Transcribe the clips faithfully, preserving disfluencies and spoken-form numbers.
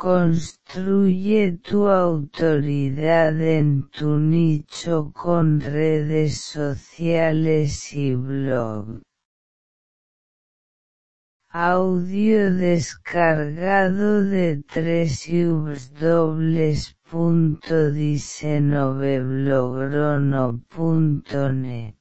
Construye tu autoridad en tu nicho con redes sociales y blog. Audio descargado de doble u doble u doble u punto diecinueve blogrono punto net.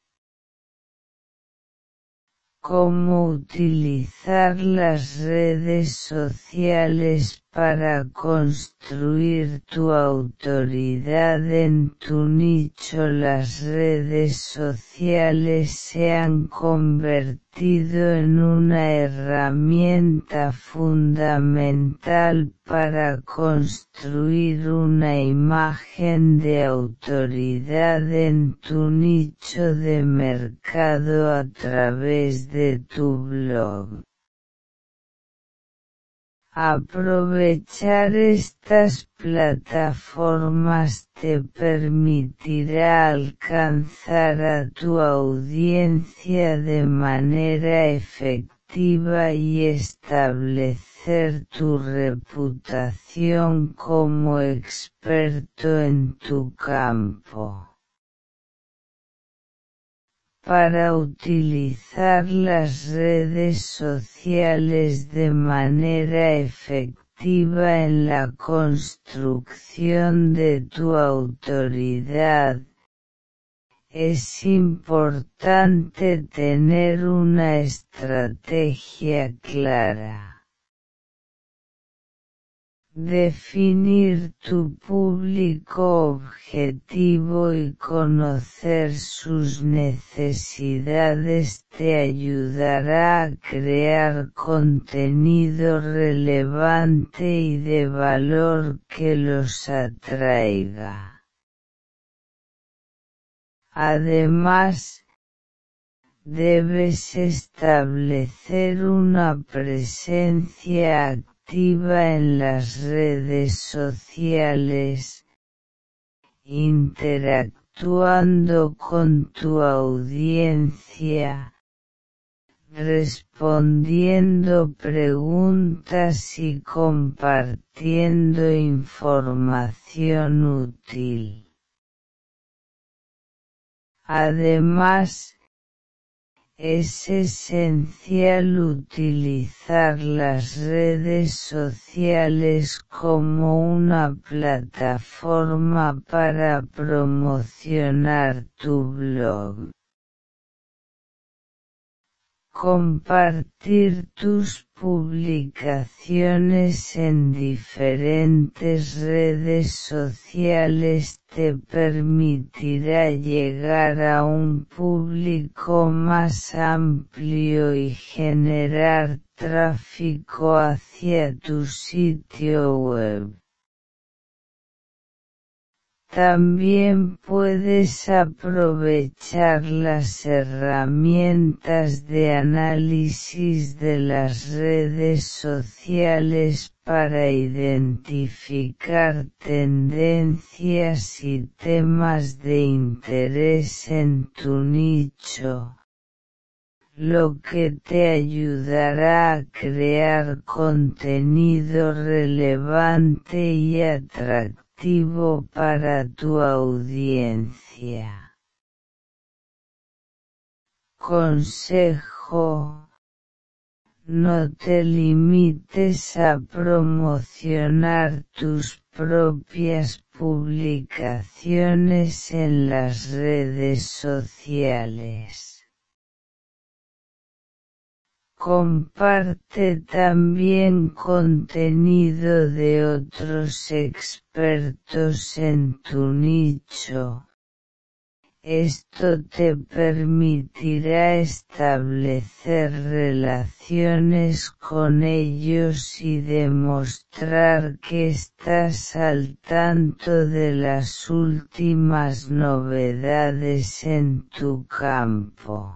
Cómo utilizar las redes sociales para construir tu autoridad en tu nicho. Las redes sociales se han convertido en una herramienta fundamental para construir una imagen de autoridad en tu nicho de mercado a través de tu blog. Aprovechar estas plataformas te permitirá alcanzar a tu audiencia de manera efectiva y establecer tu reputación como experto en tu campo. Para utilizar las redes sociales de manera efectiva en la construcción de tu autoridad, es importante tener una estrategia clara. Definir tu público objetivo y conocer sus necesidades te ayudará a crear contenido relevante y de valor que los atraiga. Además, debes establecer una presencia activa en las redes sociales, interactuando con tu audiencia, respondiendo preguntas y compartiendo información útil. Además, es esencial utilizar las redes sociales como una plataforma para promocionar tu blog. Compartir tus publicaciones en diferentes redes sociales te permitirá llegar a un público más amplio y generar tráfico hacia tu sitio web. También puedes aprovechar las herramientas de análisis de las redes sociales para identificar tendencias y temas de interés en tu nicho, lo que te ayudará a crear contenido relevante y atractivo para tu audiencia. Consejo: no te limites a promocionar tus propias publicaciones en las redes sociales. Comparte también contenido de otros expertos en tu nicho. Esto te permitirá establecer relaciones con ellos y demostrar que estás al tanto de las últimas novedades en tu campo.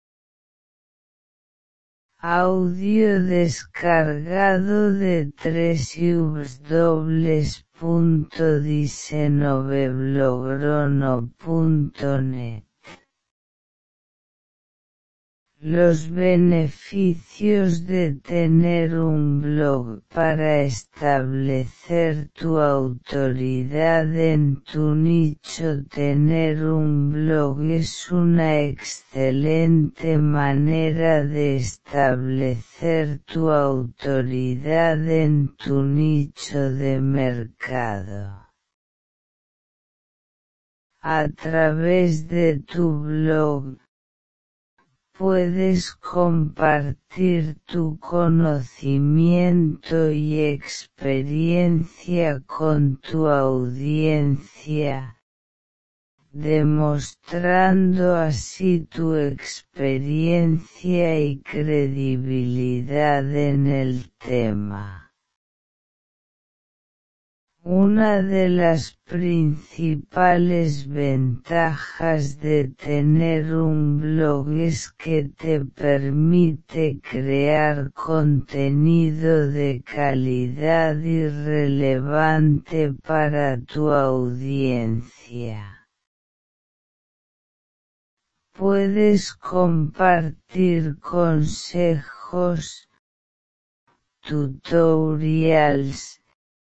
Audio descargado de doble u doble u doble u punto diecinueve blogrono punto net. Los beneficios de tener un blog para establecer tu autoridad en tu nicho. Tener un blog es una excelente manera de establecer tu autoridad en tu nicho de mercado. A través de tu blog, puedes compartir tu conocimiento y experiencia con tu audiencia, demostrando así tu experiencia y credibilidad en el tema. Una de las principales ventajas de tener un blog es que te permite crear contenido de calidad y relevante para tu audiencia. Puedes compartir consejos, tutorials,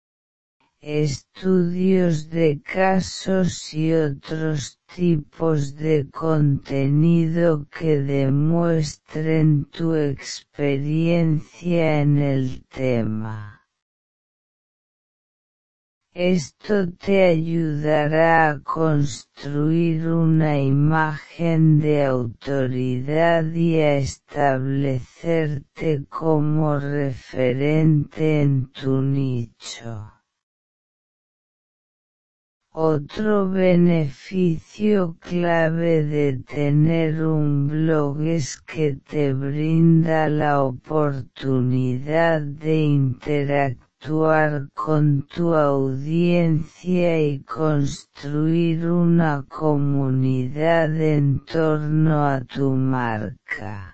estudios de casos y otros tipos de contenido que demuestren tu experiencia en el tema. Esto te ayudará a construir una imagen de autoridad y a establecerte como referente en tu nicho. Otro beneficio clave de tener un blog es que te brinda la oportunidad de interactuar con tu audiencia y construir una comunidad en torno a tu marca.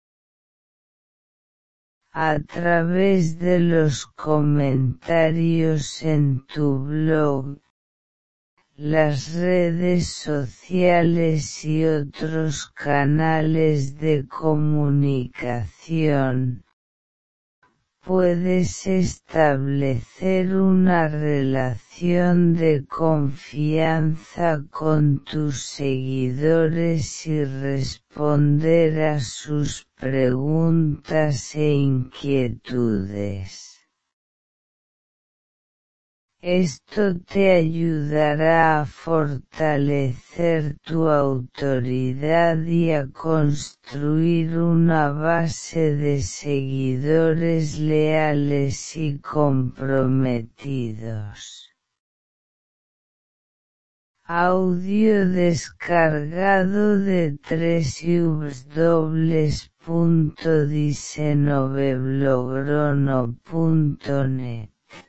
A través de los comentarios en tu blog, las redes sociales y otros canales de comunicación, puedes establecer una relación de confianza con tus seguidores y responder a sus preguntas e inquietudes. Esto te ayudará a fortalecer tu autoridad y a construir una base de seguidores leales y comprometidos. Audio descargado de w w w punto diecinueve punto net.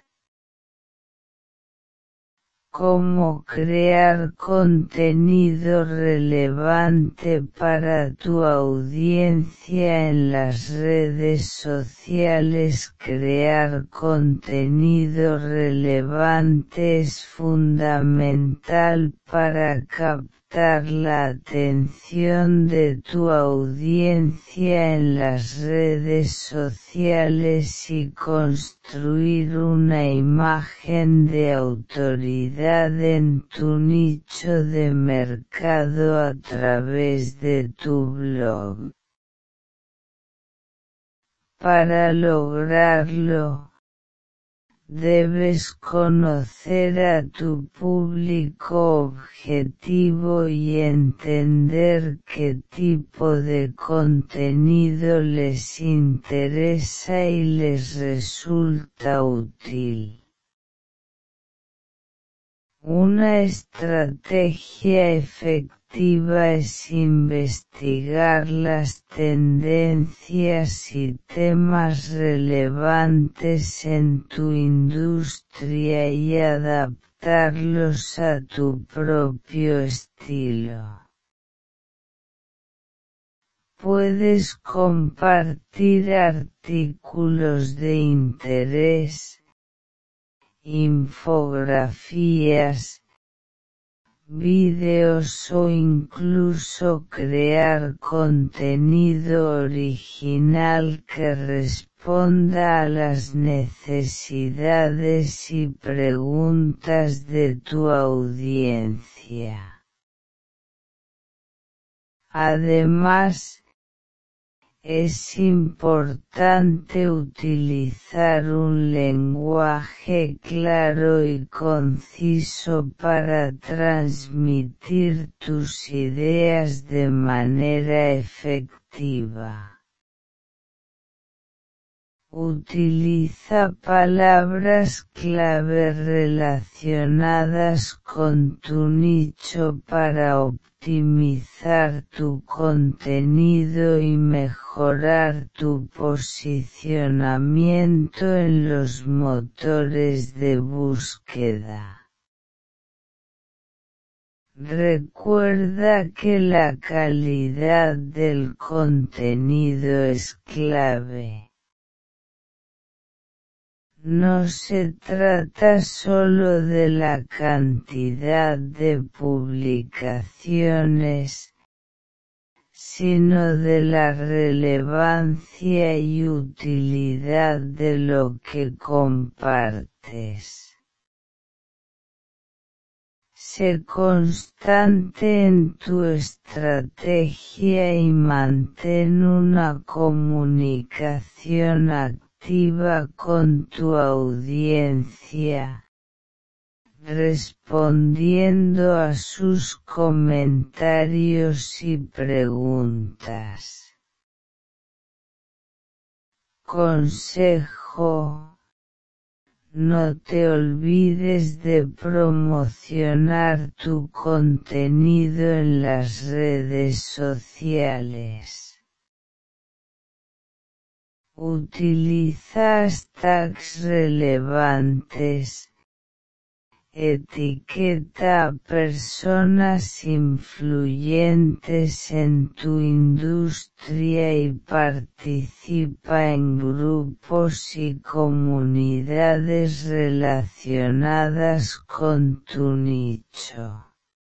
Cómo crear contenido relevante para tu audiencia en las redes sociales. Crear contenido relevante es fundamental para captar la atención de tu audiencia en las redes sociales y construir una imagen de autoridad en tu nicho de mercado a través de tu blog. Para lograrlo, debes conocer a tu público objetivo y entender qué tipo de contenido les interesa y les resulta útil. Una estrategia efectiva es investigar las tendencias y temas relevantes en tu industria y adaptarlos a tu propio estilo. Puedes compartir artículos de interés, infografías, vídeos o incluso crear contenido original que responda a las necesidades y preguntas de tu audiencia. Además, es importante utilizar un lenguaje claro y conciso para transmitir tus ideas de manera efectiva. Utiliza palabras clave relacionadas con tu nicho para optimizar tu contenido y mejorar tu posicionamiento en los motores de búsqueda. Recuerda que la calidad del contenido es clave. No se trata solo de la cantidad de publicaciones, sino de la relevancia y utilidad de lo que compartes. Sé constante en tu estrategia y mantén una comunicación activa con tu audiencia, respondiendo a sus comentarios y preguntas. Consejo: no te olvides de promocionar tu contenido en las redes sociales. Utiliza hashtags relevantes. Etiqueta a personas influyentes en tu industria y participa en grupos y comunidades relacionadas con tu nicho.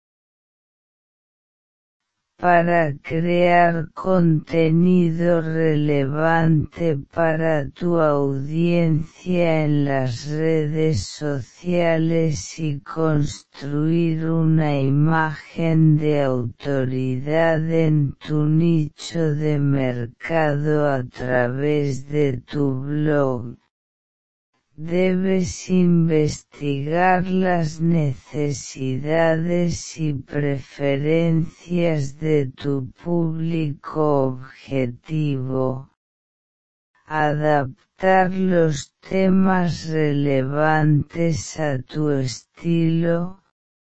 Para crear contenido relevante para tu audiencia en las redes sociales y construir una imagen de autoridad en tu nicho de mercado a través de tu blog, debes investigar las necesidades y preferencias de tu público objetivo, adaptar los temas relevantes a tu estilo,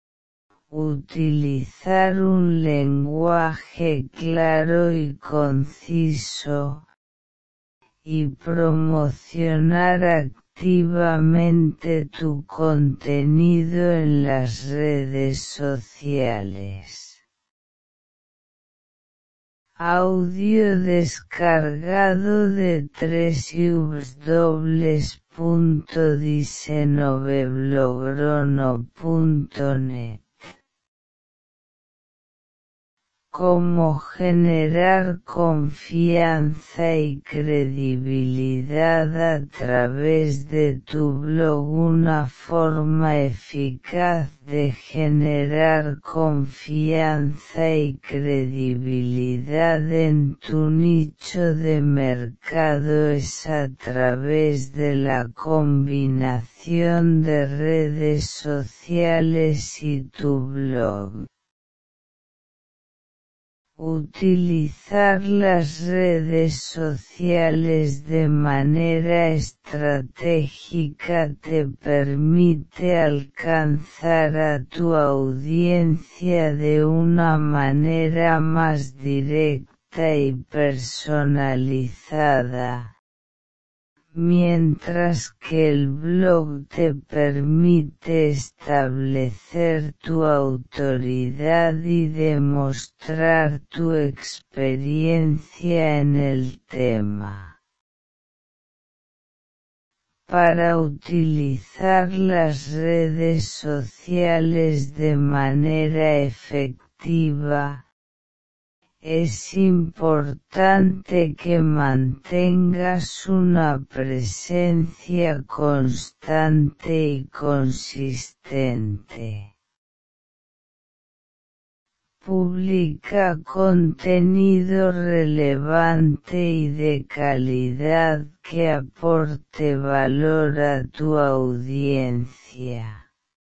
utilizar un lenguaje claro y conciso, y promocionar activamente tu contenido en las redes sociales. Audio descargado de w w w punto diseñoveblogro punto net. Cómo generar confianza y credibilidad a través de tu blog. Una forma eficaz de generar confianza y credibilidad en tu nicho de mercado es a través de la combinación de redes sociales y tu blog. Utilizar las redes sociales de manera estratégica te permite alcanzar a tu audiencia de una manera más directa y personalizada, mientras que el blog te permite establecer tu autoridad y demostrar tu experiencia en el tema. Para utilizar las redes sociales de manera efectiva, es importante que mantengas una presencia constante y consistente. Publica contenido relevante y de calidad que aporte valor a tu audiencia.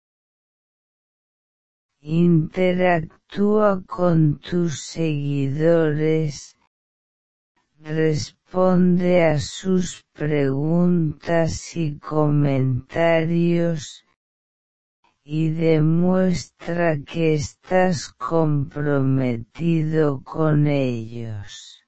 Interactúa con tus seguidores, responde a sus preguntas y comentarios, y demuestra que estás comprometido con ellos.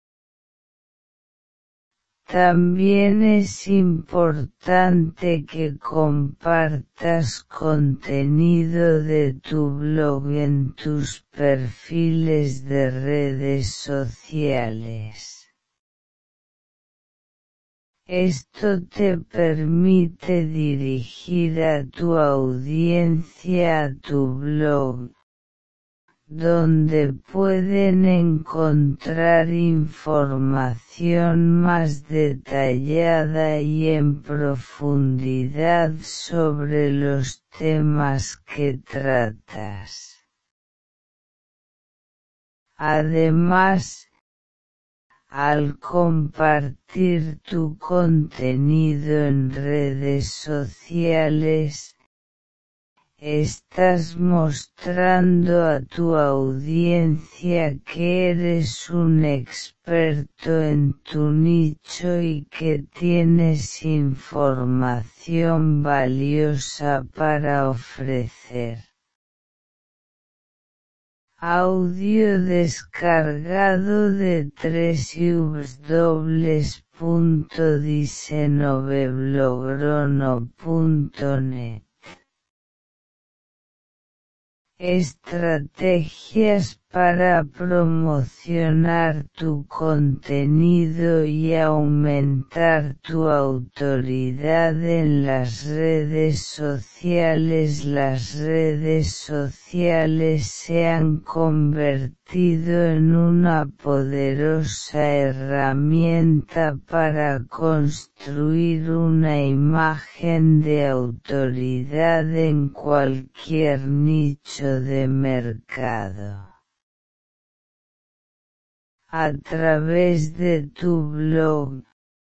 También es importante que compartas contenido de tu blog en tus perfiles de redes sociales. Esto te permite dirigir a tu audiencia a tu blog, donde pueden encontrar información más detallada y en profundidad sobre los temas que tratas. Además, al compartir tu contenido en redes sociales, estás mostrando a tu audiencia que eres un experto en tu nicho y que tienes información valiosa para ofrecer. Audio descargado de doble u doble u doble u punto diseñovelogrono punto net. Estrategias para promocionar tu contenido y aumentar tu autoridad en las redes sociales. Las redes sociales se han convertido en una poderosa herramienta para construir una imagen de autoridad en cualquier nicho de mercado. A través de tu blog,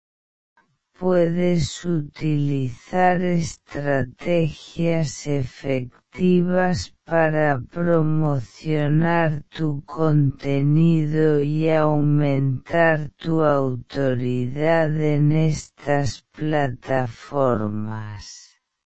puedes utilizar estrategias efectivas para promocionar tu contenido y aumentar tu autoridad en estas plataformas.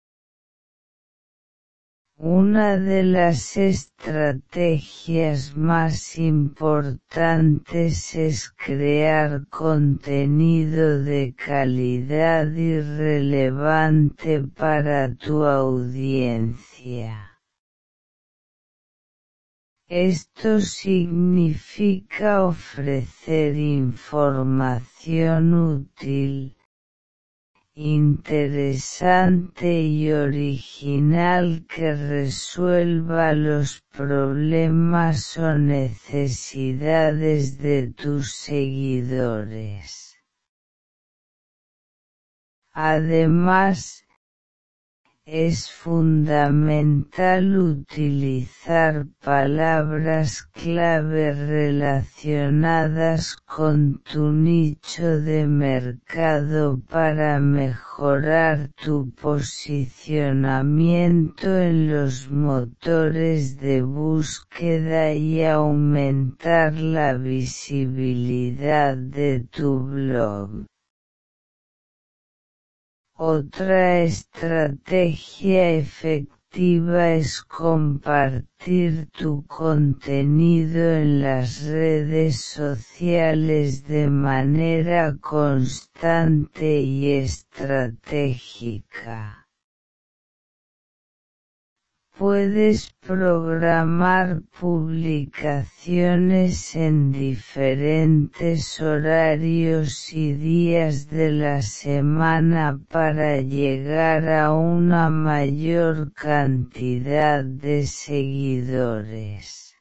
Una de las estrategias más importantes es crear contenido de calidad y relevante para tu audiencia. Esto significa ofrecer información útil, interesante y original que resuelva los problemas o necesidades de tus seguidores. Además, es fundamental utilizar palabras clave relacionadas con tu nicho de mercado para mejorar tu posicionamiento en los motores de búsqueda y aumentar la visibilidad de tu blog. Otra estrategia efectiva es compartir tu contenido en las redes sociales de manera constante y estratégica. Puedes programar publicaciones en diferentes horarios y días de la semana para llegar a una mayor cantidad de seguidores.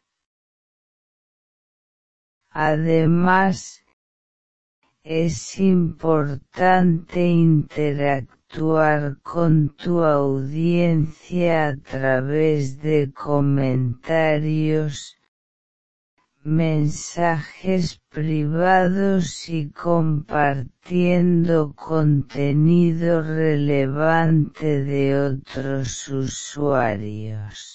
Además, es importante interactuar Actuar con tu audiencia a través de comentarios, mensajes privados y compartiendo contenido relevante de otros usuarios.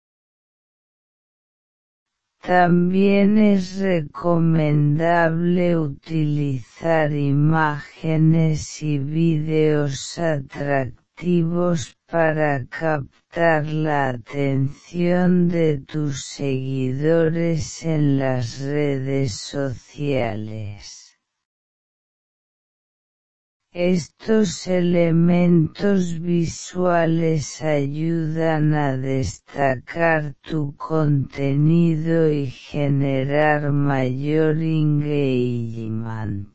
También es recomendable utilizar imágenes y vídeos atractivos para captar la atención de tus seguidores en las redes sociales. Estos elementos visuales ayudan a destacar tu contenido y generar mayor engagement.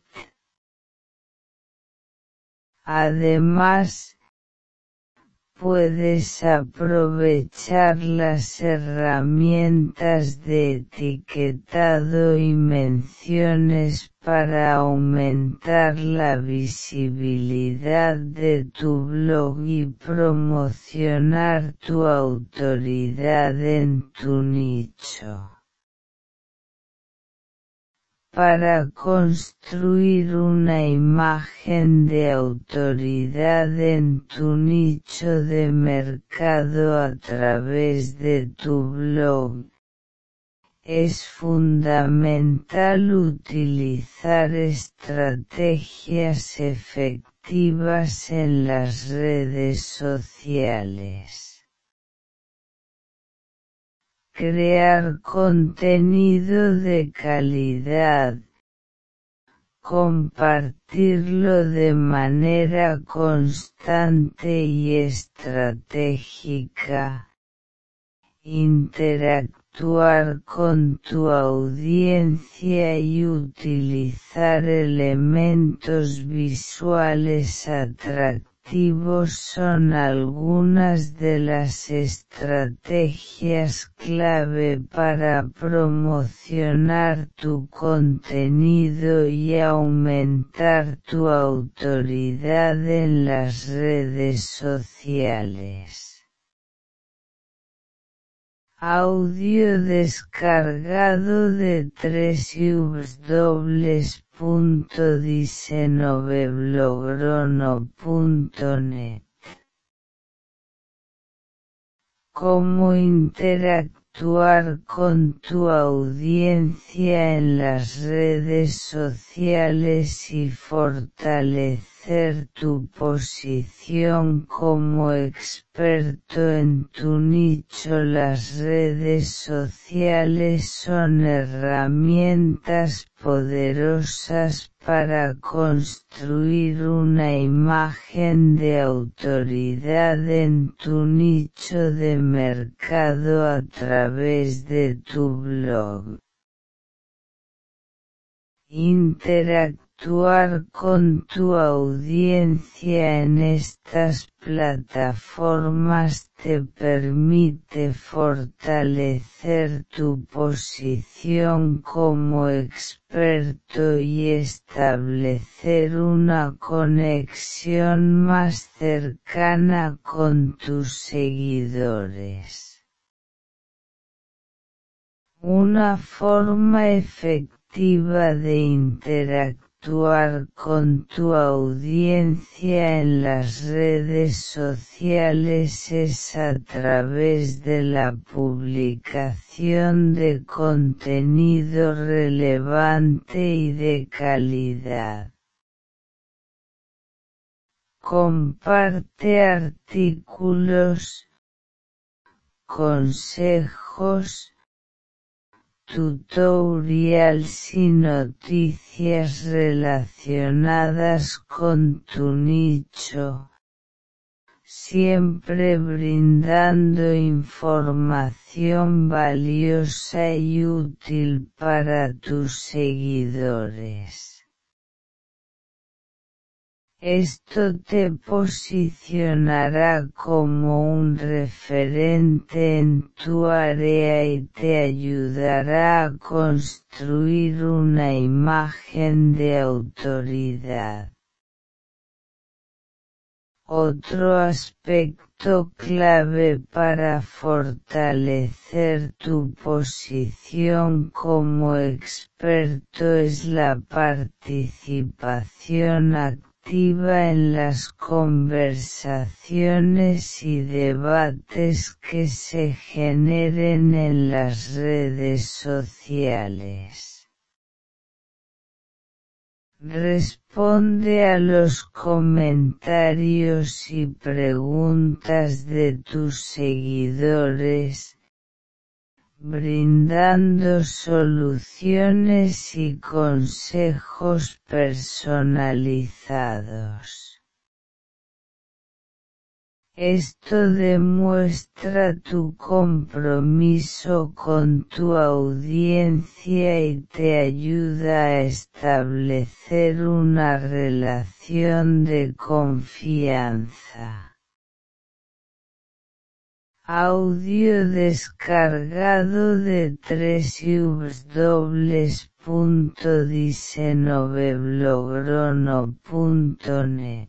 Además, puedes aprovechar las herramientas de etiquetado y menciones para aumentar la visibilidad de tu blog y promocionar tu autoridad en tu nicho. Para construir una imagen de autoridad en tu nicho de mercado a través de tu blog, es fundamental utilizar estrategias efectivas en las redes sociales. Crear contenido de calidad, compartirlo de manera constante y estratégica, interactuar con tu audiencia y utilizar elementos visuales atractivos son algunas de las estrategias clave para promocionar tu contenido y aumentar tu autoridad en las redes sociales. Audio descargado de w w w punto diseñovelogrono punto net. Cómo interactuar con tu audiencia en las redes sociales y fortalecer tu posición como experto en tu nicho. Las redes sociales son herramientas poderosas para construir una imagen de autoridad en tu nicho de mercado a través de tu blog. Interactuar con tu audiencia en estas plataformas te permite fortalecer tu posición como experto y establecer una conexión más cercana con tus seguidores. Una forma efectiva de interactuar con tu audiencia en las redes sociales es a través de la publicación de contenido relevante y de calidad. Comparte artículos, consejos, tutorials y noticias relacionadas con tu nicho, siempre brindando información valiosa y útil para tus seguidores. Esto te posicionará como un referente en tu área y te ayudará a construir una imagen de autoridad. Otro aspecto clave para fortalecer tu posición como experto es la participación activa en las conversaciones y debates que se generen en las redes sociales. Responde a los comentarios y preguntas de tus seguidores, brindando soluciones y consejos personalizados. Esto demuestra tu compromiso con tu audiencia y te ayuda a establecer una relación de confianza. Audio descargado de doble u doble u doble u punto diseñovelogrono punto net.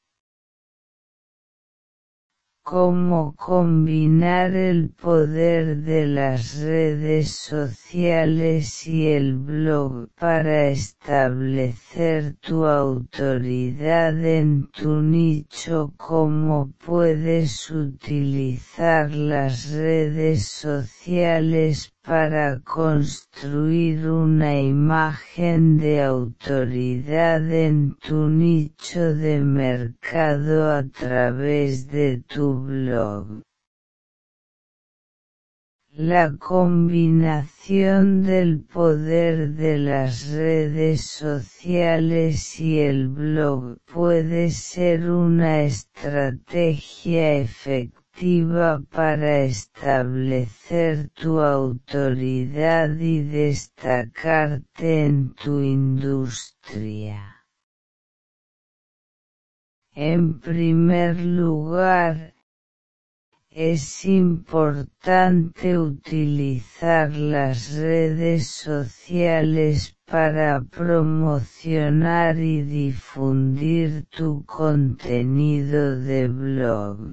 Cómo combinar el poder de las redes sociales y el blog para establecer tu autoridad en tu nicho. Cómo puedes utilizar las redes sociales para construir una imagen de autoridad en tu nicho de mercado a través de tu blog. La combinación del poder de las redes sociales y el blog puede ser una estrategia efectiva para establecer tu autoridad y destacarte en tu industria. En primer lugar, es importante utilizar las redes sociales para promocionar y difundir tu contenido de blog.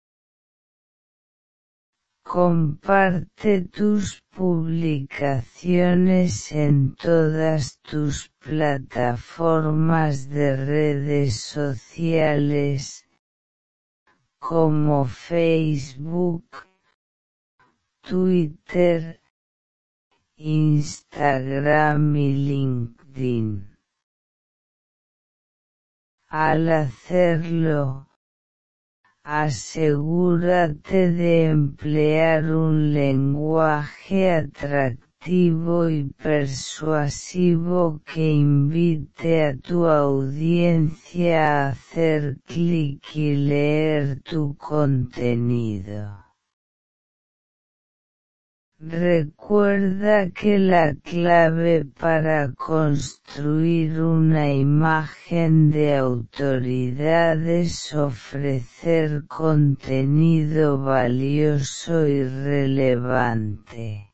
Comparte tus publicaciones en todas tus plataformas de redes sociales, como Facebook, Twitter, Instagram y LinkedIn. Al hacerlo, asegúrate de emplear un lenguaje atractivo y persuasivo que invite a tu audiencia a hacer clic y leer tu contenido. Recuerda que la clave para construir una imagen de autoridad es ofrecer contenido valioso y relevante.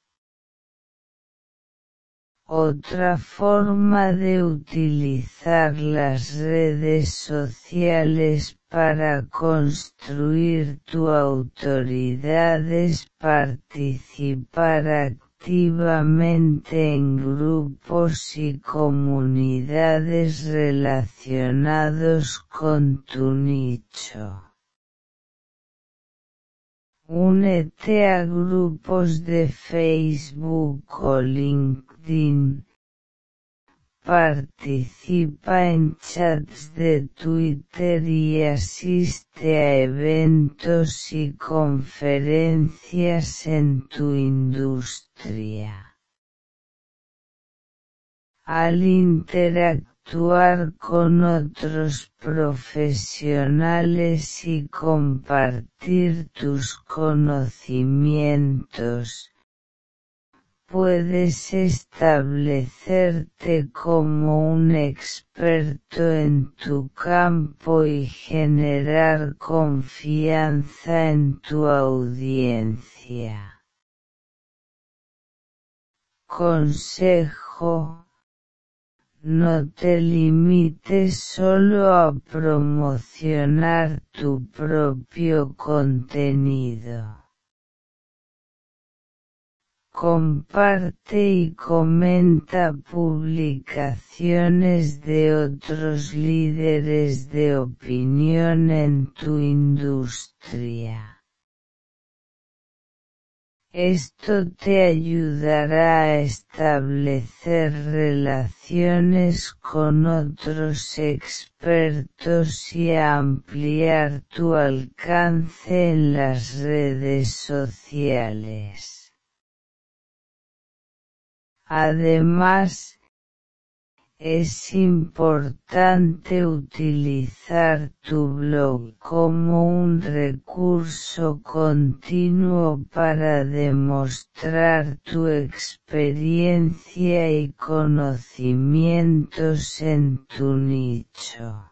Otra forma de utilizar las redes sociales para construir tu autoridad es participar activamente en grupos y comunidades relacionados con tu nicho. Únete a grupos de Facebook o LinkedIn. Participa en chats de Twitter y asiste a eventos y conferencias en tu industria. Al interactuar con otros profesionales y compartir tus conocimientos, puedes establecerte como un experto en tu campo y generar confianza en tu audiencia. Consejo: no te limites solo a promocionar tu propio contenido. Comparte y comenta publicaciones de otros líderes de opinión en tu industria. Esto te ayudará a establecer relaciones con otros expertos y a ampliar tu alcance en las redes sociales. Además, es importante utilizar tu blog como un recurso continuo para demostrar tu experiencia y conocimientos en tu nicho.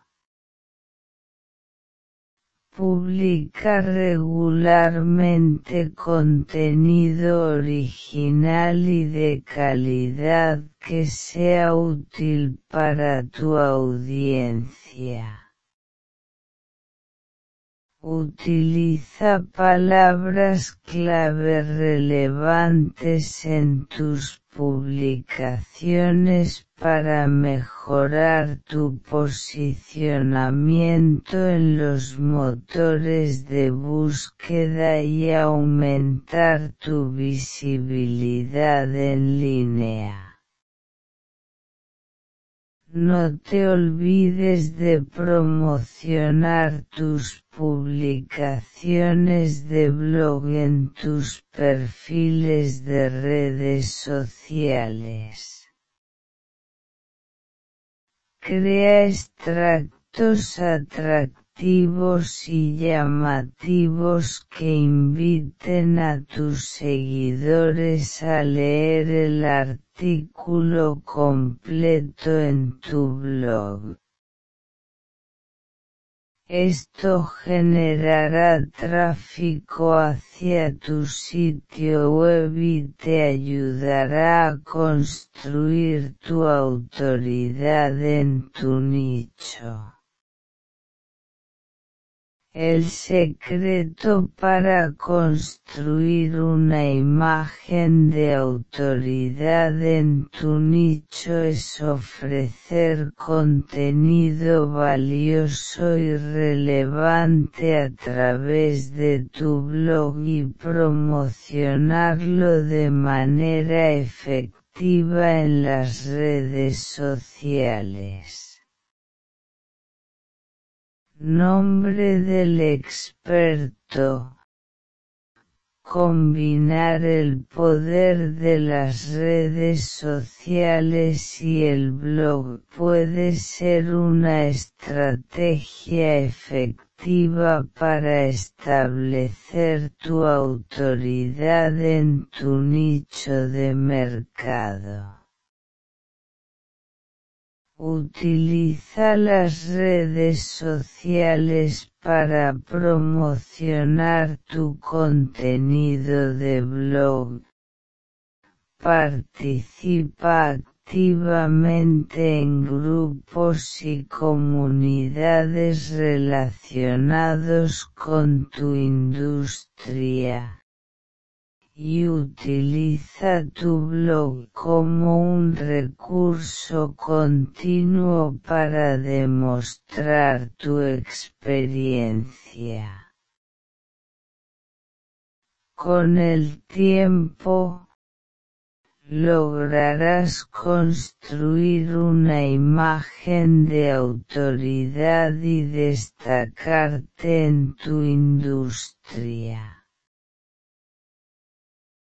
Publica regularmente contenido original y de calidad que sea útil para tu audiencia. Utiliza palabras clave relevantes en tus publicaciones para mejorar tu posicionamiento en los motores de búsqueda y aumentar tu visibilidad en línea. No te olvides de promocionar tus publicaciones de blog en tus perfiles de redes sociales. Crea extractos atractivos y llamativos que inviten a tus seguidores a leer el artículo completo en tu blog. Esto generará tráfico hacia tu sitio web y te ayudará a construir tu autoridad en tu nicho. El secreto para construir una imagen de autoridad en tu nicho es ofrecer contenido valioso y relevante a través de tu blog y promocionarlo de manera efectiva en las redes sociales. Nombre del experto. Combinar el poder de las redes sociales y el blog puede ser una estrategia efectiva para establecer tu autoridad en tu nicho de mercado. Utiliza las redes sociales para promocionar tu contenido de blog. Participa activamente en grupos y comunidades relacionados con tu industria. Y utiliza tu blog como un recurso continuo para demostrar tu experiencia. Con el tiempo, lograrás construir una imagen de autoridad y destacarte en tu industria.